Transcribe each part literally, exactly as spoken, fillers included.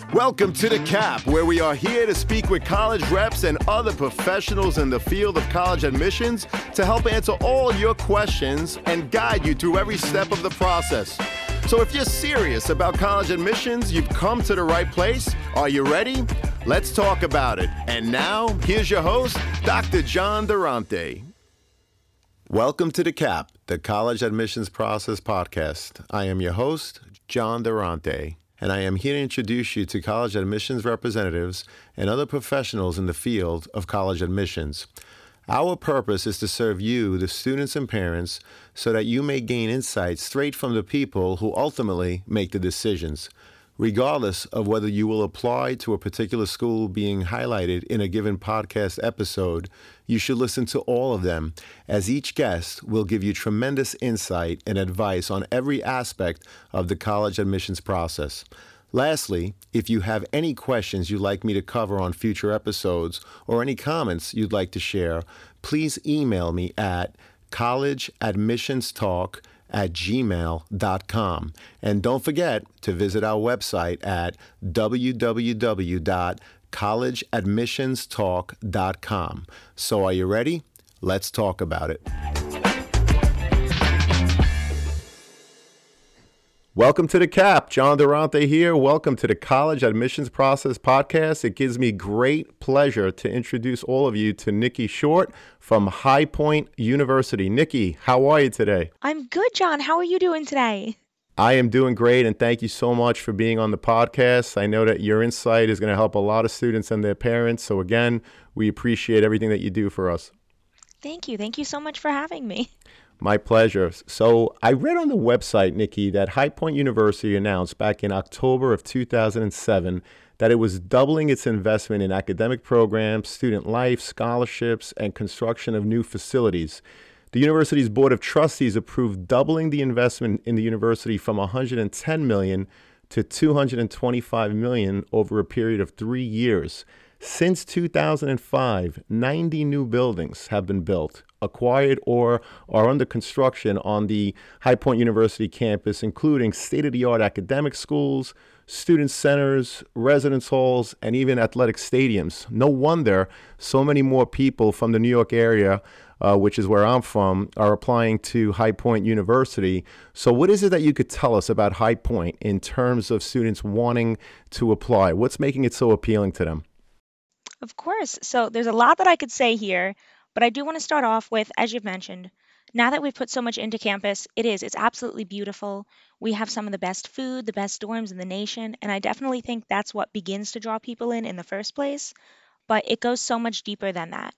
Welcome to The Cap, where we are here to speak with college reps and other professionals in the field of college admissions to help answer all your questions and guide you through every step of the process. So if you're serious about college admissions, you've come to the right place. Are you ready? Let's talk about it. And now, here's your host, Doctor John Durante. Welcome to The Cap, the College Admissions Process Podcast. I am your host, John Durante, and I am here to introduce you to college admissions representatives and other professionals in the field of college admissions. Our purpose is to serve you, the students and parents, so that you may gain insights straight from the people who ultimately make the decisions. Regardless of whether you will apply to a particular school being highlighted in a given podcast episode, you should listen to all of them, as each guest will give you tremendous insight and advice on every aspect of the college admissions process. Lastly, if you have any questions you'd like me to cover on future episodes or any comments you'd like to share, please email me at collegeadmissionstalk at gmail dot com. And don't forget to visit our website at w w w dot college admissions talk dot com. So are you ready? Let's talk about it. Welcome to The Cap. John Durante here. Welcome to the College Admissions Process Podcast. It gives me great pleasure to introduce all of you to Nikki Short from High Point University. Nikki, how are you today? I'm good, John. How are you doing today? I am doing great, and thank you so much for being on the podcast. I know that your insight is going to help a lot of students and their parents. So again, we appreciate everything that you do for us. Thank you. Thank you so much for having me. My pleasure. So I read on the website, Nikki, that High Point University announced back in October of two thousand seven that it was doubling its investment in academic programs, student life, scholarships, and construction of new facilities. The university's Board of Trustees approved doubling the investment in the university from one hundred ten million dollars to two hundred twenty-five million dollars over a period of three years. Since two thousand five, ninety new buildings have been built, acquired, or are under construction on the High Point University campus, including state-of-the-art academic schools, student centers, residence halls, and even athletic stadiums. No wonder so many more people from the New York area, uh, which is where I'm from, are applying to High Point University. So what is it that you could tell us about High Point in terms of students wanting to apply? What's making it so appealing to them? Of course. So there's a lot that I could say here, but I do want to start off with, as you've mentioned, now that we've put so much into campus, it is. It's absolutely beautiful. We have some of the best food, the best dorms in the nation, and I definitely think that's what begins to draw people in in the first place, but it goes so much deeper than that.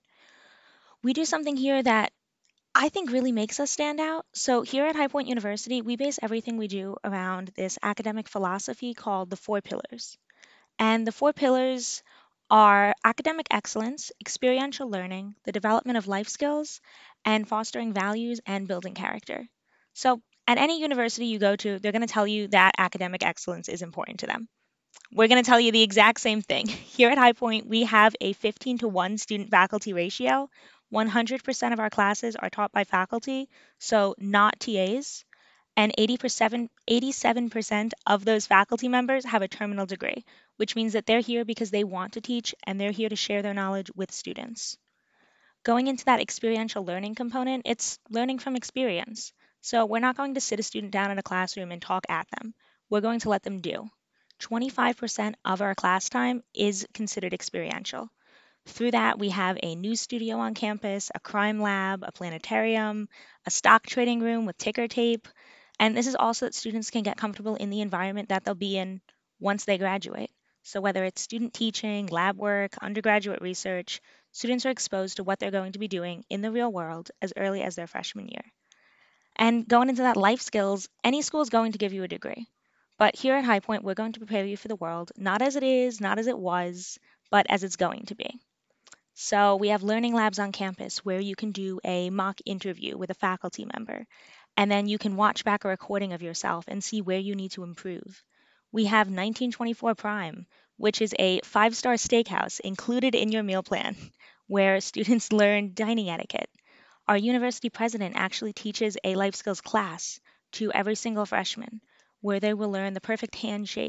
We do something here that I think really makes us stand out. So here at High Point University, we base everything we do around this academic philosophy called the four pillars. And the four pillars are academic excellence, experiential learning, the development of life skills, and fostering values and building character. So, at any university you go to, they're going to tell you that academic excellence is important to them. We're going to tell you the exact same thing. Here at High Point, we have a fifteen to one student faculty ratio. one hundred percent of our classes are taught by faculty, so not T As. And eighty percent, eighty-seven percent of those faculty members have a terminal degree, which means that they're here because they want to teach and they're here to share their knowledge with students. Going into that experiential learning component, it's learning from experience. So we're not going to sit a student down in a classroom and talk at them. We're going to let them do. twenty-five percent of our class time is considered experiential. Through that, we have a news studio on campus, a crime lab, a planetarium, a stock trading room with ticker tape. And this is also that students can get comfortable in the environment that they'll be in once they graduate. So whether it's student teaching, lab work, undergraduate research, students are exposed to what they're going to be doing in the real world as early as their freshman year. And going into that life skills, any school is going to give you a degree. But here at High Point, we're going to prepare you for the world, not as it is, not as it was, but as it's going to be. So we have learning labs on campus where you can do a mock interview with a faculty member, and then you can watch back a recording of yourself and see where you need to improve. We have nineteen twenty-four Prime, which is a five-star steakhouse included in your meal plan, where students learn dining etiquette. Our university president actually teaches a life skills class to every single freshman, where they will learn the perfect handshake,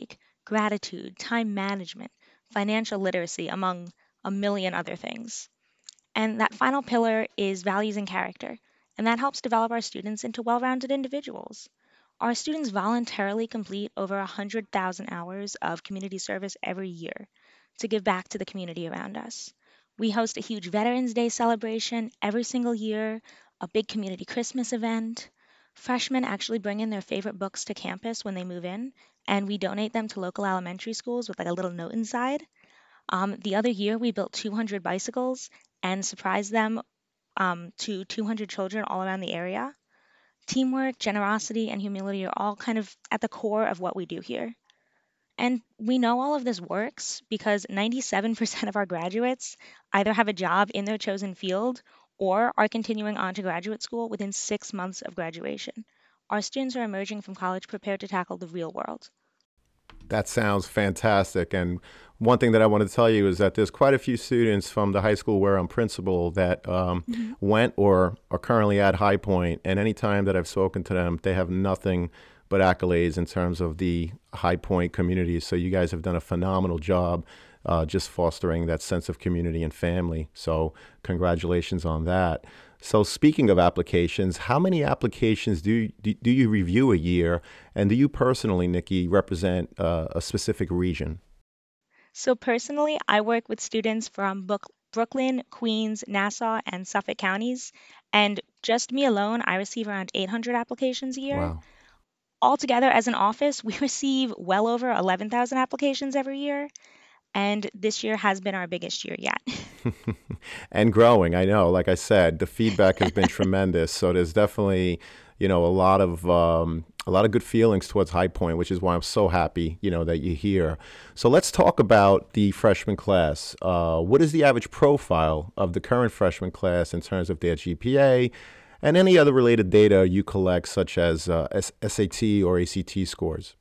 gratitude, time management, financial literacy, among a million other things. And that final pillar is values and character, and that helps develop our students into well rounded individuals. Our students voluntarily complete over one hundred thousand hours of community service every year to give back to the community around us. We host a huge Veterans Day celebration every single year, a big community Christmas event. Freshmen actually bring in their favorite books to campus when they move in, and we donate them to local elementary schools with like a little note inside. Um, the other year, we built two hundred bicycles and surprised them um, to two hundred children all around the area. Teamwork, generosity, and humility are all kind of at the core of what we do here. And we know all of this works because ninety-seven percent of our graduates either have a job in their chosen field or are continuing on to graduate school within six months of graduation. Our students are emerging from college prepared to tackle the real world. That sounds fantastic. And one thing that I want to tell you is that there's quite a few students from the high school where I'm principal that um, Mhm. went or are currently at High Point. And anytime that I've spoken to them, they have nothing but accolades in terms of the High Point community. So you guys have done a phenomenal job uh, just fostering that sense of community and family. So congratulations on that. So speaking of applications, how many applications do you, do, do you review a year? And do you personally, Nikki, represent uh, a specific region? So, personally, I work with students from Brook- Brooklyn, Queens, Nassau, and Suffolk counties. And just me alone, I receive around eight hundred applications a year. Wow. Altogether, as an office, we receive well over eleven thousand applications every year. And this year has been our biggest year yet. And growing, I know. Like I said, the feedback has been tremendous. So there's definitely, you know, a lot of um, a lot of good feelings towards High Point, which is why I'm so happy, you know, that you're here. So let's talk about the freshman class. Uh, what is the average profile of the current freshman class in terms of their G P A and any other related data you collect, such as uh, S- SAT or A C T scores?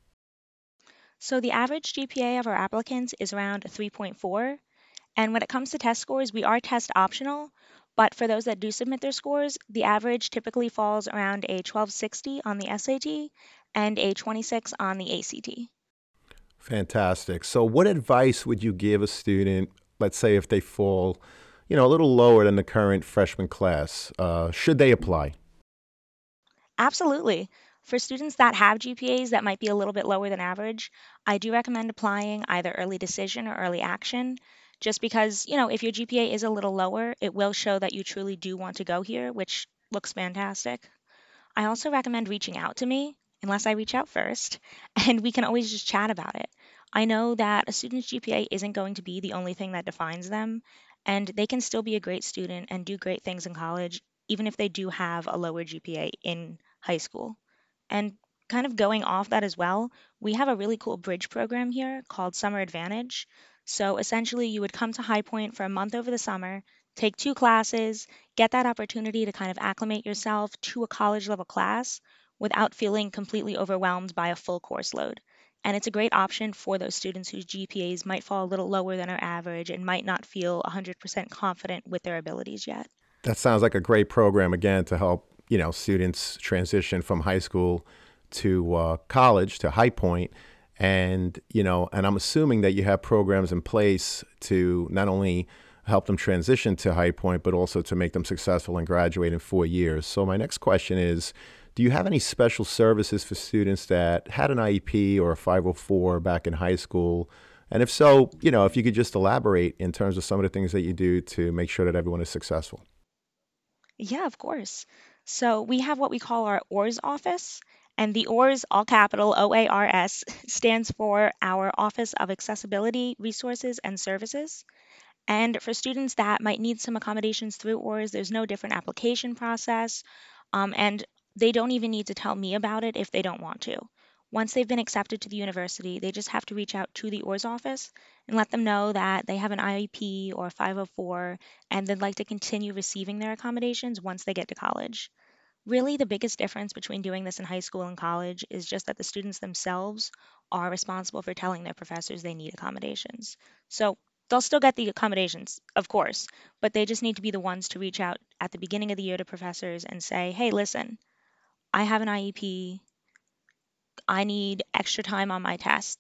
So, the average G P A of our applicants is around three point four. And when it comes to test scores, we are test optional. But for those that do submit their scores, the average typically falls around a twelve sixty on the S A T and a twenty-six on the A C T. Fantastic. So, what advice would you give a student, let's say if they fall, you know, a little lower than the current freshman class? Uh, should they apply? Absolutely. For students that have G P As that might be a little bit lower than average, I do recommend applying either early decision or early action, just because, you know, if your G P A is a little lower, it will show that you truly do want to go here, which looks fantastic. I also recommend reaching out to me, unless I reach out first, and we can always just chat about it. I know that a student's G P A isn't going to be the only thing that defines them, and they can still be a great student and do great things in college, even if they do have a lower G P A in high school. And kind of going off that as well, we have a really cool bridge program here called Summer Advantage. So essentially, you would come to High Point for a month over the summer, take two classes, get that opportunity to kind of acclimate yourself to a college level class without feeling completely overwhelmed by a full course load. And it's a great option for those students whose G P As might fall a little lower than our average and might not feel one hundred percent confident with their abilities yet. That sounds like a great program, again, to help, you know, students transition from high school to uh, college, to High Point. And, you know, and I'm assuming that you have programs in place to not only help them transition to High Point, but also to make them successful and graduate in four years. So my next question is, do you have any special services for students that had an I E P or a five oh four back in high school? And if so, you know, if you could just elaborate in terms of some of the things that you do to make sure that everyone is successful. Yeah, of course. So we have what we call our O A R S office, and the O A R S, all capital O A R S, stands for our Office of Accessibility, Resources, and Services. And for students that might need some accommodations through O A R S, there's no different application process, um, and they don't even need to tell me about it if they don't want to. Once they've been accepted to the university, they just have to reach out to the O A R S office and let them know that they have an I E P or five oh four and they'd like to continue receiving their accommodations once they get to college. Really, the biggest difference between doing this in high school and college is just that the students themselves are responsible for telling their professors they need accommodations. So they'll still get the accommodations, of course, but they just need to be the ones to reach out at the beginning of the year to professors and say, hey, listen, I have an I E P. I need extra time on my tests.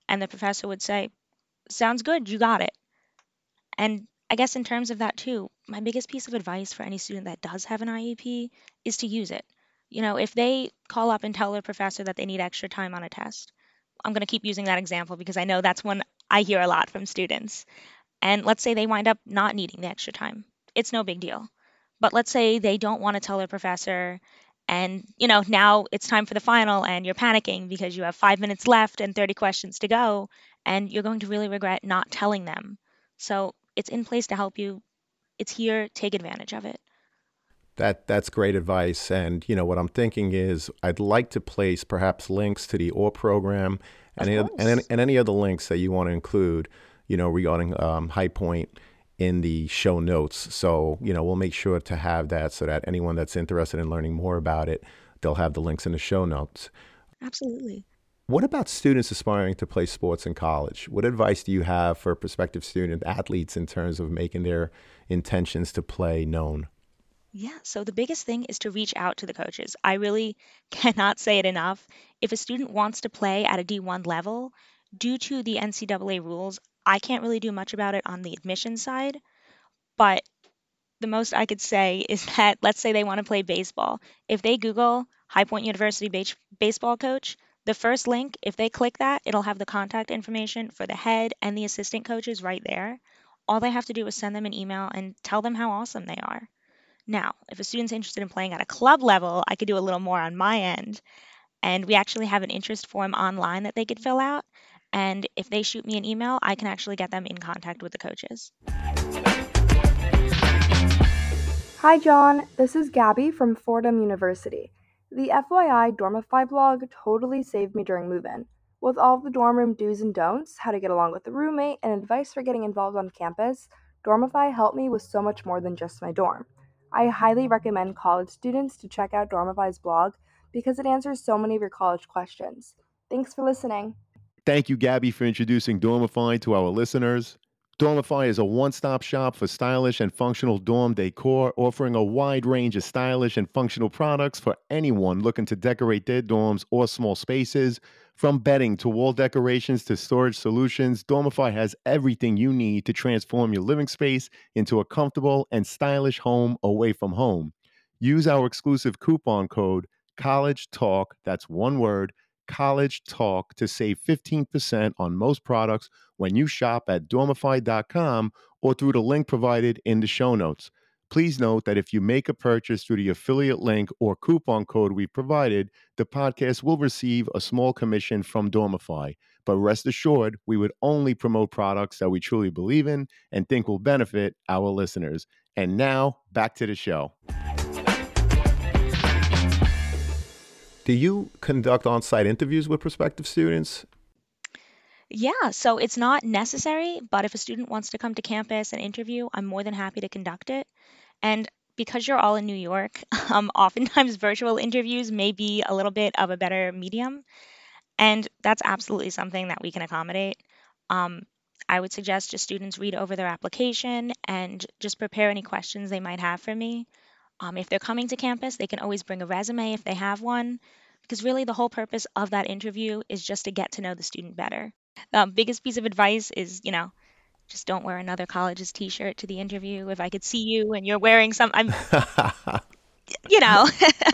And the professor would say, sounds good, you got it. And I guess in terms of that too, my biggest piece of advice for any student that does have an I E P is to use it. You know, if they call up and tell their professor that they need extra time on a test, I'm going to keep using that example because I know that's one I hear a lot from students. And let's say they wind up not needing the extra time. It's no big deal. But let's say they don't want to tell their professor and, you know, now it's time for the final and you're panicking because you have five minutes left and thirty questions to go and you're going to really regret not telling them. So, it's in place to help you. It's here, take advantage of it. That that's great advice. And you know what I'm thinking is I'd like to place perhaps links to the O R program and Of any, and any, course. and any other links that you want to include, you know, regarding um, High Point in the show notes. So you know we'll make sure to have that so that anyone that's interested in learning more about it, they'll have the links in the show notes. Absolutely. What about students aspiring to play sports in college? What advice do you have for prospective student athletes in terms of making their intentions to play known? Yeah, so the biggest thing is to reach out to the coaches. I really cannot say it enough. If a student wants to play at a D one level, due to the N C double A rules, I can't really do much about it on the admission side, but the most I could say is that let's say they want to play baseball. If they Google High Point University base- baseball coach, the first link, if they click that, it'll have the contact information for the head and the assistant coaches right there. All they have to do is send them an email and tell them how awesome they are. Now, if a student's interested in playing at a club level, I could do a little more on my end. And we actually have an interest form online that they could fill out. And if they shoot me an email, I can actually get them in contact with the coaches. Hi, John. This is Gabby from Fordham University. The F Y I Dormify blog totally saved me during move in. With all the dorm room do's and don'ts, how to get along with a roommate, and advice for getting involved on campus, Dormify helped me with so much more than just my dorm. I highly recommend college students to check out Dormify's blog because it answers so many of your college questions. Thanks for listening. Thank you, Gabby, for introducing Dormify to our listeners. Dormify is a one stop shop for stylish and functional dorm decor, offering a wide range of stylish and functional products for anyone looking to decorate their dorms or small spaces. From bedding to wall decorations to storage solutions, Dormify has everything you need to transform your living space into a comfortable and stylish home away from home. Use our exclusive coupon code College Talk, that's one word, College Talk, to save fifteen percent on most products when you shop at dormify dot com or through the link provided in the show notes. Please note that if you make a purchase through the affiliate link or coupon code we provided, the podcast will receive a small commission from Dormify. But rest assured, we would only promote products that we truly believe in and think will benefit our listeners. And now, back to the show. Do you conduct on site interviews with prospective students? Yeah, so it's not necessary, but if a student wants to come to campus and interview, I'm more than happy to conduct it. And because you're all in New York, um, oftentimes virtual interviews may be a little bit of a better medium. And that's absolutely something that we can accommodate. Um, I would suggest just students read over their application and just prepare any questions they might have for me. Um, if they're coming to campus, they can always bring a resume if they have one, because really the whole purpose of that interview is just to get to know the student better. Um, biggest piece of advice is, you know, just don't wear another college's t-shirt to the interview. If I could see you and you're wearing some, I'm, you know,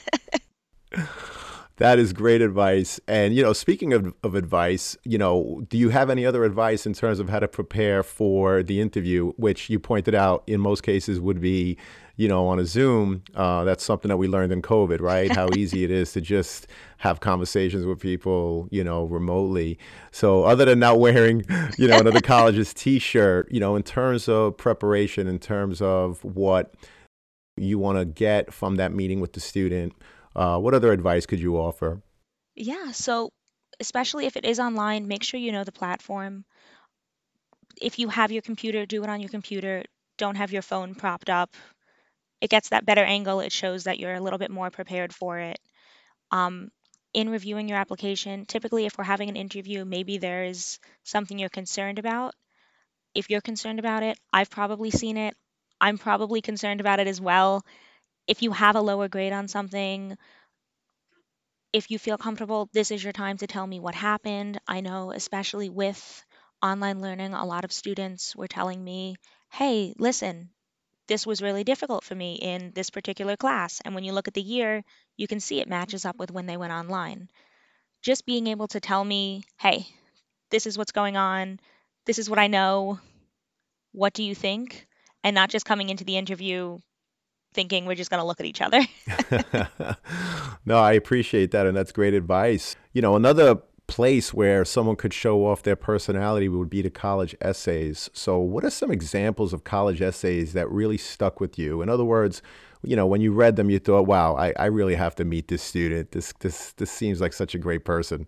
That is great advice. And, you know, speaking of, of advice, you know, do you have any other advice in terms of how to prepare for the interview, which you pointed out in most cases would be, you know, on a Zoom? Uh, that's something that we learned in COVID, right? How easy it is to just have conversations with people, you know, remotely. So other than not wearing, you know, another college's t-shirt, you know, in terms of preparation, in terms of what you want to get from that meeting with the student, uh, what other advice could you offer? yeah. So especially if it is online, make sure you know the platform. If you have your computer, do it on your computer. Don't have your phone propped up. It gets that better angle. It shows that you're a little bit more prepared for it. Um, in reviewing your application, typically if we're having an interview, maybe there's something you're concerned about. If you're concerned about it, I've probably seen it. I'm probably concerned about it as well. If you have a lower grade on something, If you feel comfortable, this is your time to tell me what happened. I know, especially with online learning, a lot of students were telling me, hey, listen, this was really difficult for me in this particular class. And when you look at the year, you can see it matches up with when they went online. Just being able to tell me, hey, this is what's going on, this is what I know, what do you think? And not just coming into the interview thinking we're just going to look at each other. No, I appreciate that, and that's great advice. You know, another place where someone could show off their personality would be the college essays. So, what are some examples of college essays that really stuck with you? In other words, you know, when you read them, you thought, "Wow, I, I really have to meet this student. This this this seems like such a great person."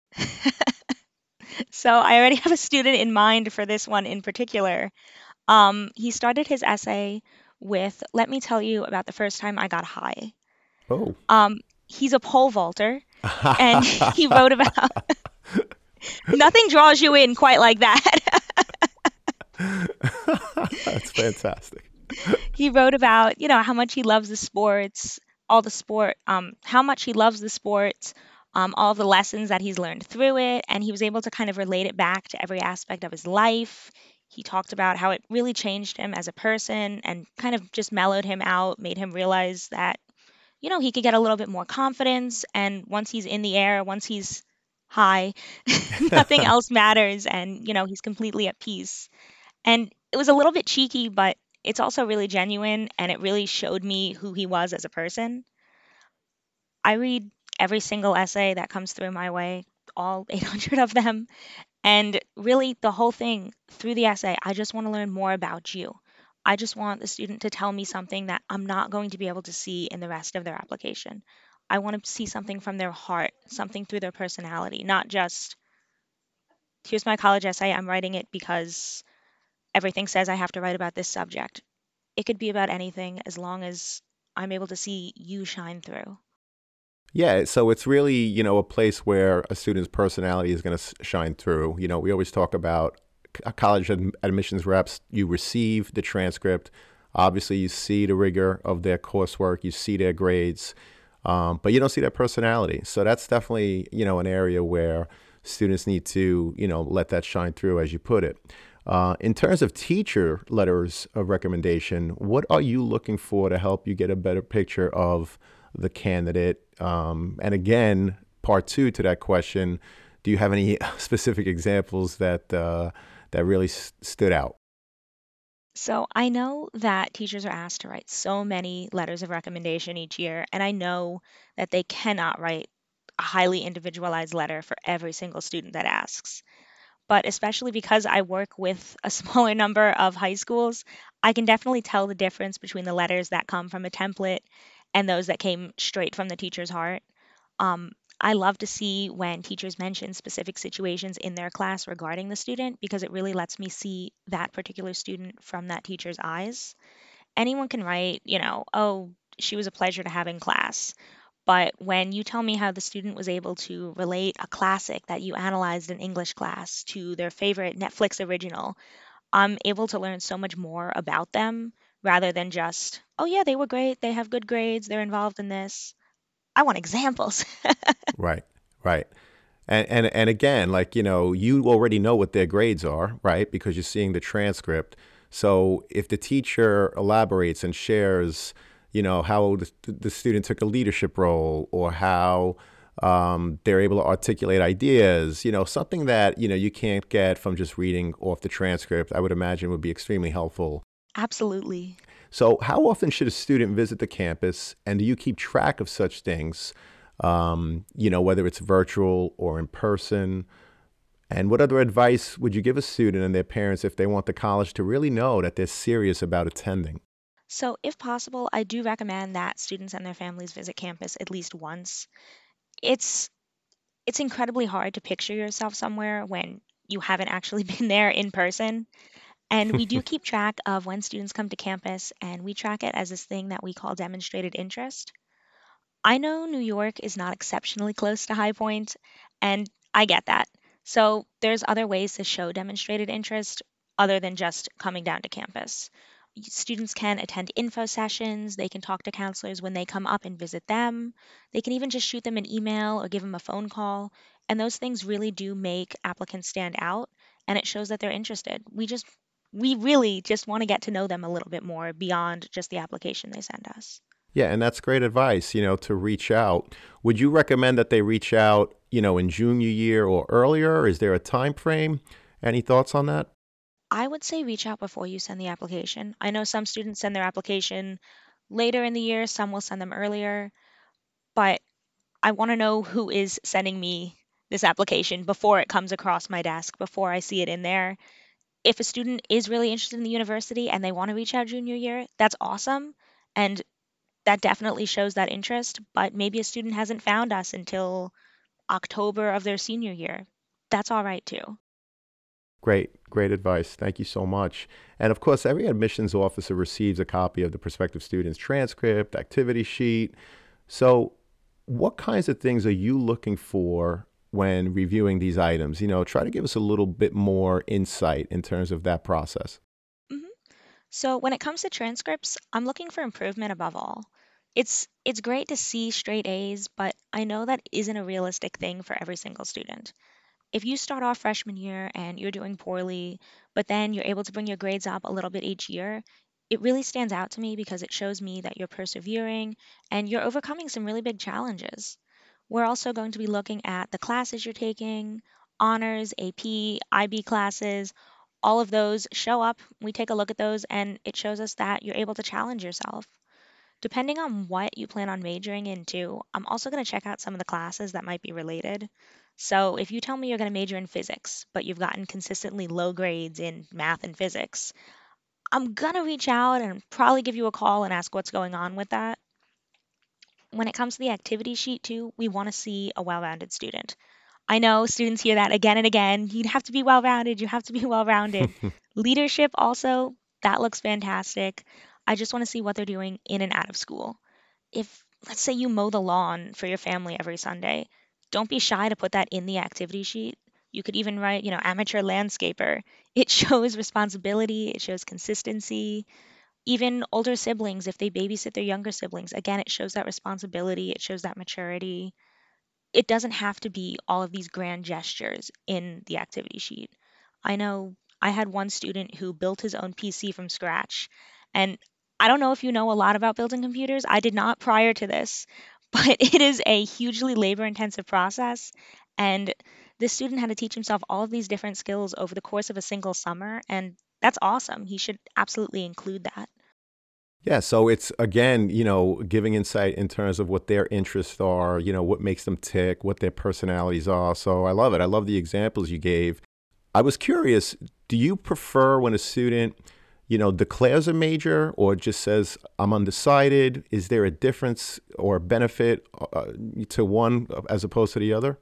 So I already have a student in mind for this one in particular. Um, he started his essay with, "Let me tell you about the first time I got high." Oh. Um, he's a pole vaulter, and he wrote about nothing draws you in quite like that. That's fantastic. He wrote about, you know, how much he loves the sports, all the sport, um, how much he loves the sports, um, all the lessons that he's learned through it, and he was able to kind of relate it back to every aspect of his life. He talked about how it really changed him as a person and kind of just mellowed him out, made him realize that, you know, he could get a little bit more confidence. And once he's in the air, once he's high, nothing else matters. And, you know, he's completely at peace. And it was a little bit cheeky, but it's also really genuine. And it really showed me who he was as a person. I read every single essay that comes through my way, all eight hundred of them. And really, the whole thing through the essay, I just want to learn more about you. I just want the student to tell me something that I'm not going to be able to see in the rest of their application. I want to see something from their heart, something through their personality, not just, here's my college essay, I'm writing it because everything says I have to write about this subject. It could be about anything as long as I'm able to see you shine through. Yeah, so it's really, you know, a place where a student's personality is going to shine through. You know, we always talk about c- college ad- admissions reps. You receive the transcript. Obviously, you see the rigor of their coursework. You see their grades, um, but you don't see their personality. So that's definitely, you know, an area where students need to, you know, let that shine through, as you put it. Uh, in terms of teacher letters of recommendation, what are you looking for to help you get a better picture of the candidate? Um, and again, part two to that question, do you have any specific examples that uh, that really s- stood out? So I know that teachers are asked to write so many letters of recommendation each year, and I know that they cannot write a highly individualized letter for every single student that asks. But especially because I work with a smaller number of high schools, I can definitely tell the difference between the letters that come from a template and those that came straight from the teacher's heart. Um, I love to see when teachers mention specific situations in their class regarding the student because it really lets me see that particular student from that teacher's eyes. Anyone can write, you know, oh, she was a pleasure to have in class. But when you tell me how the student was able to relate a classic that you analyzed in English class to their favorite Netflix original, I'm able to learn so much more about them rather than just, oh, yeah, they were great. They have good grades. They're involved in this. I want examples. Right, right. And, and and again, like, you know, you already know what their grades are, right? Because you're seeing the transcript. So if the teacher elaborates and shares, you know, how the, the student took a leadership role or how um, they're able to articulate ideas, you know, something that, you know, you can't get from just reading off the transcript, I would imagine would be extremely helpful. Absolutely. So, how often should a student visit the campus, and do you keep track of such things? Um, you know, whether it's virtual or in person. And what other advice would you give a student and their parents if they want the college to really know that they're serious about attending? So, if possible, I do recommend that students and their families visit campus at least once. It's it's incredibly hard to picture yourself somewhere when you haven't actually been there in person. And we do keep track of when students come to campus, and we track it as this thing that we call demonstrated interest. I know New York is not exceptionally close to High Point, and I get that. So there's other ways to show demonstrated interest other than just coming down to campus. Students can attend info sessions, they can talk to counselors when they come up and visit them. They can even just shoot them an email or give them a phone call. And those things really do make applicants stand out and it shows that they're interested. We just we really just want to get to know them a little bit more beyond just the application they send us. Yeah, and that's great advice, you know, to reach out. Would you recommend that they reach out, you know, in junior year or earlier? Is there a time frame? Any thoughts on that? I would say reach out before you send the application. I know some students send their application later in the year, some will send them earlier, but I want to know who is sending me this application before it comes across my desk, before I see it in there. If a student is really interested in the university and they want to reach out junior year, that's awesome. And that definitely shows that interest. But maybe a student hasn't found us until October of their senior year. That's all right too. Great, great advice. Thank you so much. And of course, every admissions officer receives a copy of the prospective student's transcript, activity sheet. So, what kinds of things are you looking for when reviewing these items? You know, try to give us a little bit more insight in terms of that process. hmm So when it comes to transcripts, I'm looking for improvement above all. It's it's great to see straight A's, but I know that isn't a realistic thing for every single student. If you start off freshman year and you're doing poorly, but then you're able to bring your grades up a little bit each year, it really stands out to me because it shows me that you're persevering and you're overcoming some really big challenges. We're also going to be looking at the classes you're taking, honors, A P, I B classes. All of those show up. We take a look at those and it shows us that you're able to challenge yourself. Depending on what you plan on majoring into, I'm also going to check out some of the classes that might be related. So, if you tell me you're going to major in physics, but you've gotten consistently low grades in math and physics, I'm going to reach out and probably give you a call and ask what's going on with that. When it comes to the activity sheet, too, we want to see a well rounded student. I know students hear that again and again. You have to be well rounded. You have to be well rounded. Leadership, also, that looks fantastic. I just want to see what they're doing in and out of school. If, let's say, you mow the lawn for your family every Sunday, don't be shy to put that in the activity sheet. You could even write, you know, amateur landscaper. It shows responsibility, it shows consistency. Even older siblings, if they babysit their younger siblings, again, it shows that responsibility, it shows that maturity. It doesn't have to be all of these grand gestures in the activity sheet. I know I had one student who built his own P C from scratch. And I don't know if you know a lot about building computers. I did not prior to this, but it is a hugely labor intensive process. And this student had to teach himself all of these different skills over the course of a single summer. And that's awesome. He should absolutely include that. Yeah, so it's again, you know, giving insight in terms of what their interests are, you know, what makes them tick, what their personalities are. So I love it. I love the examples you gave. I was curious, do you prefer when a student, you know, declares a major or just says, I'm undecided? Is there a difference or benefit uh, to one as opposed to the other?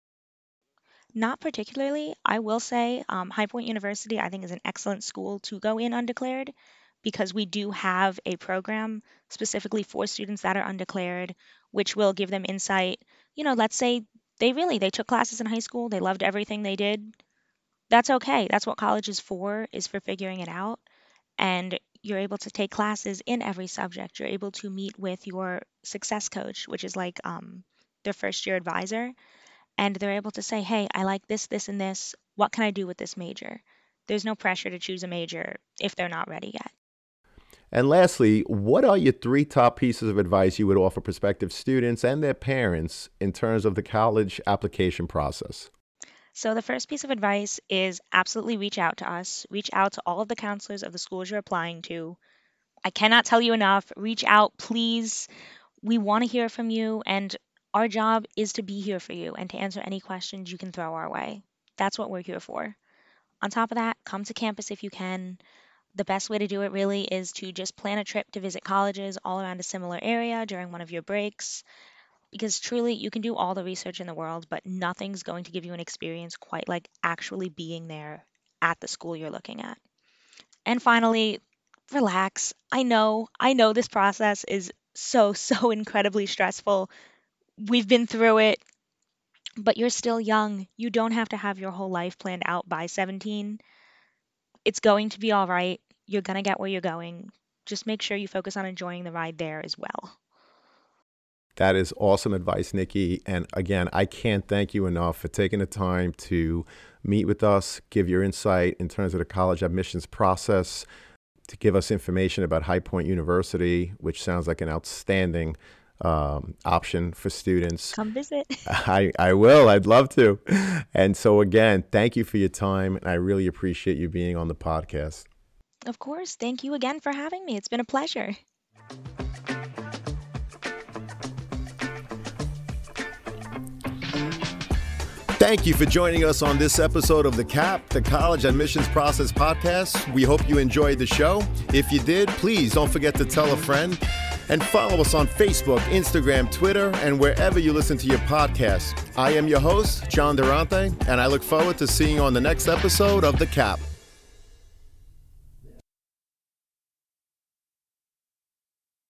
Not particularly. I will say um, High Point University, I think, is an excellent school to go in undeclared because we do have a program specifically for students that are undeclared, which will give them insight. You know, let's say they really they took classes in high school, they loved everything they did. That's okay. That's what college is for, is for figuring it out. And you're able to take classes in every subject. You're able to meet with your success coach, which is like um, their first year advisor and they're able to say, hey, I like this, this, and this. What can I do with this major? There's no pressure to choose a major if they're not ready yet. And lastly, what are your three top pieces of advice you would offer prospective students and their parents in terms of the college application process? So, the first piece of advice is absolutely reach out to us. Reach out to all of the counselors of the schools you're applying to. I cannot tell you enough. Reach out, please. We want to hear from you, and our job is to be here for you and to answer any questions you can throw our way. That's what we're here for. On top of that, come to campus if you can. The best way to do it really is to just plan a trip to visit colleges all around a similar area during one of your breaks. Because truly, you can do all the research in the world, but nothing's going to give you an experience quite like actually being there at the school you're looking at. And finally, relax. I know, I know this process is so, so incredibly stressful. We've been through it, but you're still young. You don't have to have your whole life planned out by seventeen. It's going to be all right. you're going to get where you're going. Just make sure you focus on enjoying the ride there as well. That is awesome advice, Nikki. And again, I can't thank you enough for taking the time to meet with us, give your insight in terms of the college admissions process, to give us information about High Point University, which sounds like an outstanding um, option for students. Come visit. I, I will. I'd love to. And so again, thank you for your time. And I really appreciate you being on the podcast. Of course. Thank you again for having me. It's been a pleasure. Thank you for joining us on this episode of The C A P, the College Admissions Process Podcast. We hope you enjoyed the show. If you did, please don't forget to tell a friend and follow us on Facebook, Instagram, Twitter, and wherever you listen to your podcast. I am your host, John Durante, and I look forward to seeing you on the next episode of The C A P.